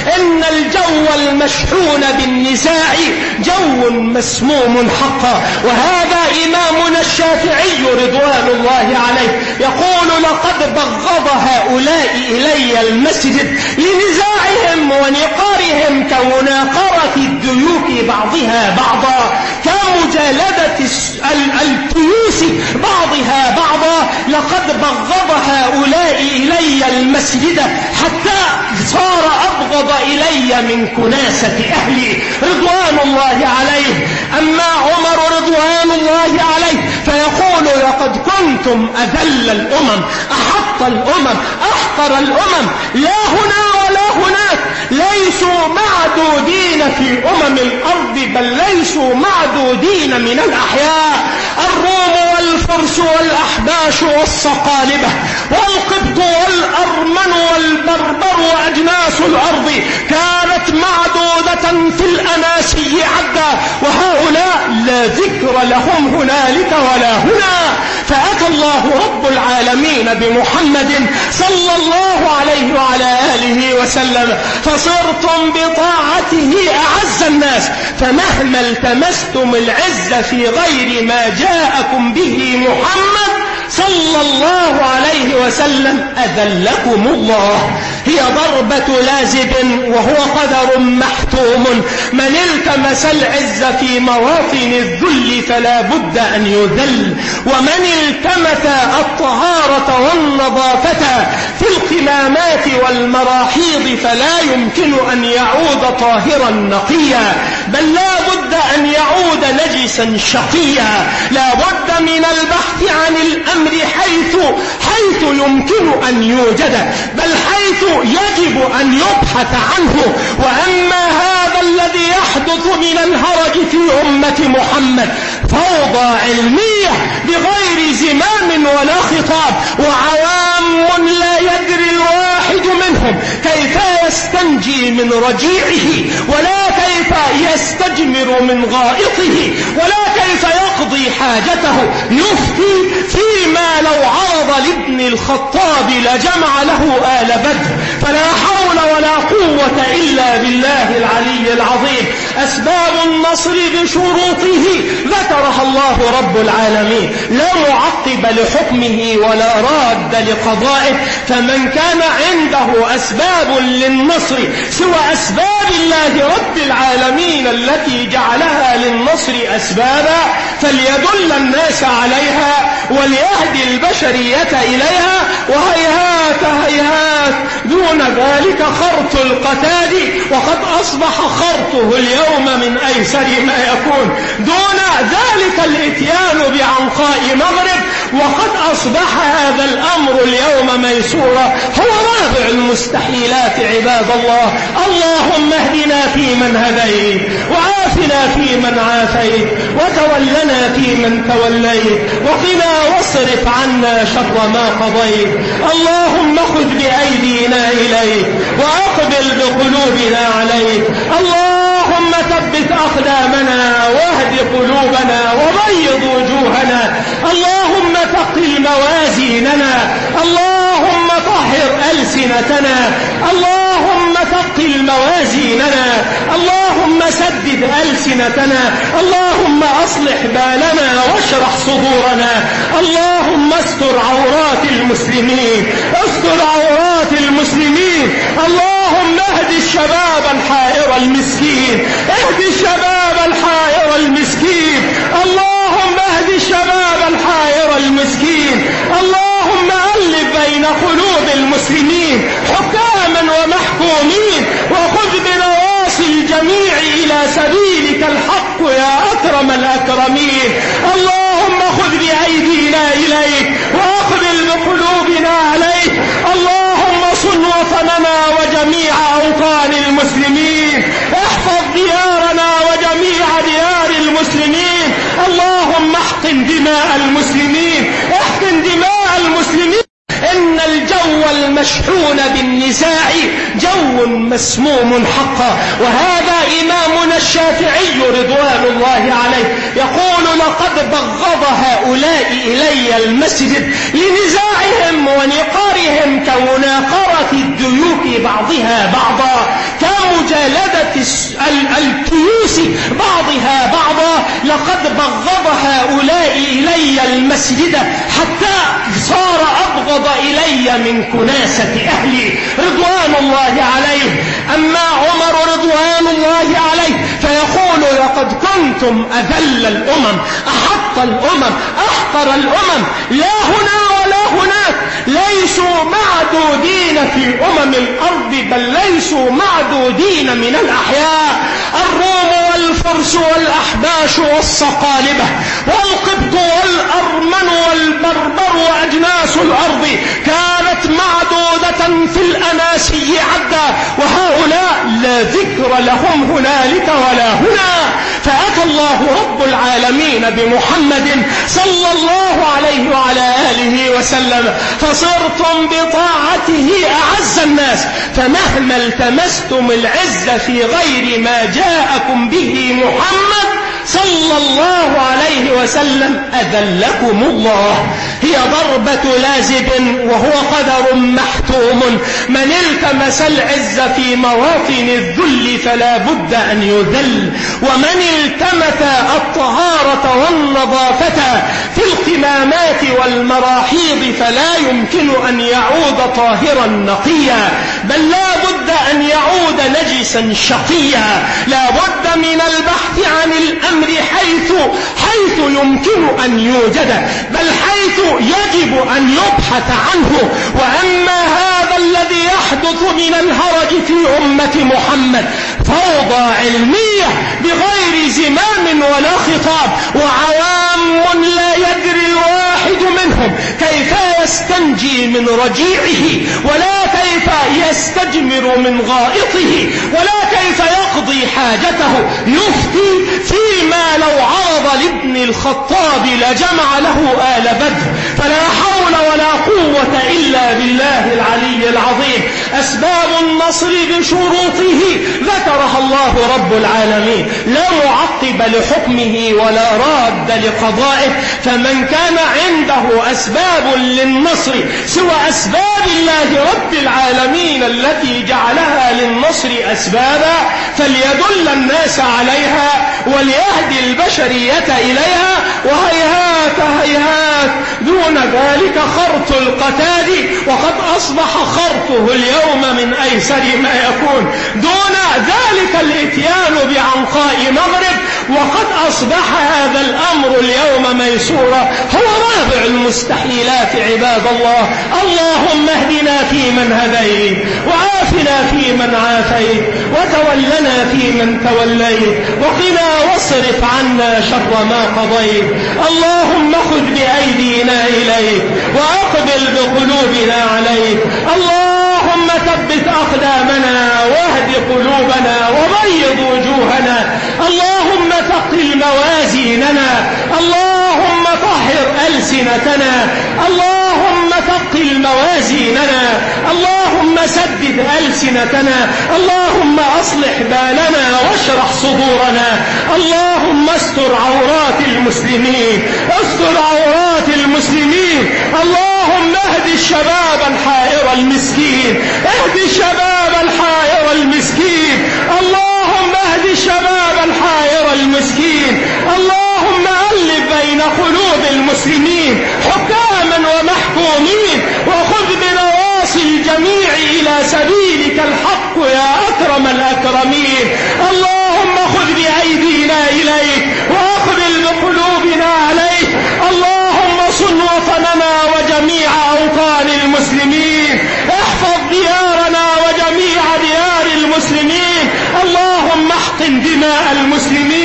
إن الجو المشحون بالنزاع جو مسموم حقا. وهذا إمامنا الشافعي رضوان الله عليه يقول: لقد بغض هؤلاء إلي المسجد لنزاعهم ونقارهم كمناقرة الديوك بعضها بعضا، كمجالدة التيوس بعضها بعضا. لقد بغض هؤلاء إلي المسجد حتى صار أبغض إلي من كناسة أهلي رضوان الله عليه. أما عمر رضوان الله عليه فيقول: لقد كنتم أذل الأمم، أحط الأمم، أحقر الأمم، لا هنا ولا هناك، ليسوا معدودين في أمم الأرض، بل ليسوا معدودين من الأحياء. الروم والفرس والأحباش والصقالبة والقبط والأرمن والبربر وأجناس الأرض كانت معدودة في الأناسي عدا، وهؤلاء لا ذكر لهم هنالك ولا هنا. فأتى الله رب العالمين بمحمد صلى الله عليه وعلى آله وسلم، فصرتم بطاعته أعز الناس، فمهما التمستم العز في غير ما جاءكم به محمد صلى الله عليه وسلم أذلكم الله. هي ضربة لازب وهو قدر محتوم، من التمس العز في مواطن الذل فلا بد أن يذل، ومن التمس الطهارة والنظافة في القمامات والمراحيض فلا يمكن أن يعود طاهرا نقيا، بل لا بد أن يعود نجسا شقيا. لا بد من البحث عن الأمر حيث يمكن أن يوجد، بل حيث يجب أن يبحث عنه. وأما هذا الذي يحدث من الهرج في أمة محمد فوضى علمية بغير زمام ولا خطاب، وعوام لا يدري الواحد منهم كيف يستنجي من رجيعه، ولا كيف يستجمر من غائطه، ولا كيف يقضي حاجته. يفتي فيما لو عرض لابن الخطاب لجمع له آل بدر، فلا حول ولا قوة إلا بالله العلي العظيم. أسباب النصر بشروطه ذكرها الله رب العالمين، لا معقب لحكمه ولا راد لقضائه. فمن كان عنده أسباب للنصر سوى أسباب الله رب العالمين التي جعلها للنصر أسبابا فليدل الناس عليها وليهدي البشرية إليها. وهيهات هيهات دون ذلك خرط القتاد، وقد أصبح خرطه اليوم من أيسر ما يكون، دون ذلك الإتيان بعنقاء مغرب، وقد أصبح هذا الأمر اليوم ميسورا. هو رابع المستحيلات عباد الله. اللهم اهدنا فيمن هديت، وعافنا فيمن عافيت، وتولنا فيمن توليت، وقنا واصرف عنا شر ما قضيت. اللهم خذ بأيدينا إليك وأقبل بقلوبنا عليك. اللهم ثبت أقدامنا واهد قلوبنا وبيض وجوهنا. اللهم ثقل موازيننا. اللهم طهر ألسنتنا. اللهم ثقل موازيننا. اللهم سدد ألسنتنا. اللهم أصلح بالنا واشرح صدورنا. اللهم استر عورات المسلمين، استر عورات المسلمين. اللهم اهد الشباب الحائر المسكين، اهد الشباب الحائر المسكين. اللهم اهد الشباب الحائر المسكين. اللهم ألف بين قلوب المسلمين حكاما ومحكومين، وخذ بنواصي الجميع إلى سبيلك الحق يا أكرم الأكرمين. اللهم خذ بأيدينا إليك وأقبل بقلوبنا عليك. اللهم صن وطننا وجميع أوطان المسلمين، احفظ ديارنا وجميع ديار المسلمين. اللهم احقن دماء المسلمين، احقن دماء المسلمين. إن الجو المشحون بالنزاع جو مسموم حقا. وهذا إمامنا الشافعي رضوان الله عليه يقول: لقد بغض هؤلاء إلي المسجد لنزاعهم ونقارهم كمناقرة الديوك بعضها بعضا، الكيوس بعضها بعضا لقد بغض هؤلاء إلي المسجد حتى صار أبغض إلي من كناسة أهلي رضوان الله عليه. أما عمر رضوان الله عليه فيقول لقد كنتم أذل الأمم أحط الأمم أحقر الأمم، لا هنا ولا هناك، ليسوا معدودين في أمم الأرض بل ليسوا معدودين من الأحياء. الروم والفرس والأحباش والصقالبة والقبط والأرمن والبربر وأجناس الأرض كانت معدودة في الأناسي عدا، وهؤلاء لا ذكر لهم هنالك ولا هنا. فأتى الله رب العالمين بمحمد صلى الله عليه وعلى آله وسلم فصرتم بطاعته أعز الناس، فمهما التمستم العز في غير ما جاءكم به محمد صلى الله عليه وسلم أذلكم الله. هي ضربة لازب وهو قدر محتوم، من التمس العز في مواطن الذل فلا بد أن يذل، ومن التمس الطهارة والنظافة في القمامات والمراحيض فلا يمكن أن يعود طاهرا نقيا، بل لا بد أن يعود نجسا شقيا. لا بد من البحث عن الأمر حيث يمكن أن يوجد، بل حيث يجب أن يبحث عنه. وأما هذا الذي يحدث من الهرج في أمة محمد فوضى علمية بغير زمام ولا خطاب، وعوام لا يدري الواحد منهم كيف يستنجي من رجيعه، ولا كيف يستجمر من غائطه، ولا كيف يقضي حاجته. يفتي فيما لو عرض لابن الخطاب لجمع له آل بدر، فلا حول ولا قوة إلا بالله العلي العظيم. أسباب النصر بشروطه ذكرها الله رب العالمين، لا معقب لحكمه ولا راد لقضائه. فمن كان عنده أسباب للنصر سوى أسباب الله رب العالمين التي جعلها للنصر أسبابا فليدل الناس عليها وليهدي البشرية إليها. وهيهات هيهات دون ذلك خرط القتاد، وقد أصبح خرطه اليوم من أيسر ما يكون. دون ذلك الاتيان بعنقاء مغرب، وقد أصبح هذا الأمر اليوم ميسورا، هو رابع المستحيلات عباد الله. اللهم اهدنا فيمن هديت، وعافنا فيمن عافيت، وتولنا فيمن توليت، وقنا واصرف عنا شر ما قضيت. اللهم خذ بأيدينا إليك وأقبل بقلوبنا عليك. اللهم ثبت أقدامنا واهد قلوبنا وبيض وجوهنا. اللهم ثقل موازيننا. اللهم طهر ألسنتنا. اللهم ثقل موازيننا. اللهم سدد ألسنتنا. اللهم أصلح بالنا واشرح صدورنا. اللهم استر عورات المسلمين، استر عورات المسلمين. اللهم اهد الشباب الحائر المسكين، اهد الشباب الحائر المسكين. اللهم اهد الشباب الحائر المسكين. اللهم ألف بين قلوب المسلمين حكاما ومحكومين، وخذ بنواصي الجميع إلى سبيلك الحق يا أكرم الأكرمين. اللهم خذ بأيدينا إليك وأقبل بقلوبنا عليك. اللهم صن وطننا وجميع أوطان المسلمين، احفظ ديارنا وجميع ديار المسلمين. اللهم احقن دماء المسلمين.